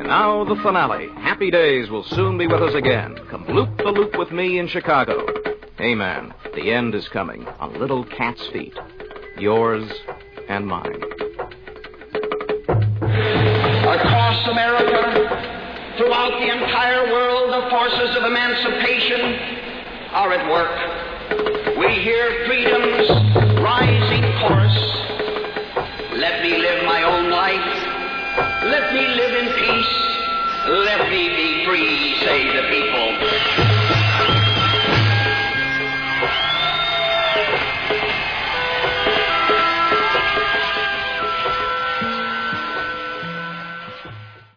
Now the finale. Happy Days will soon be with us again. Come loop the loop with me in Chicago. Hey, man, the end is coming on little cat's feet. Yours and mine. Across America, throughout the entire world, the forces of emancipation are at work. We hear freedom's rising chorus. Let me live my own life. Let me live in peace. Let me be free, say the people.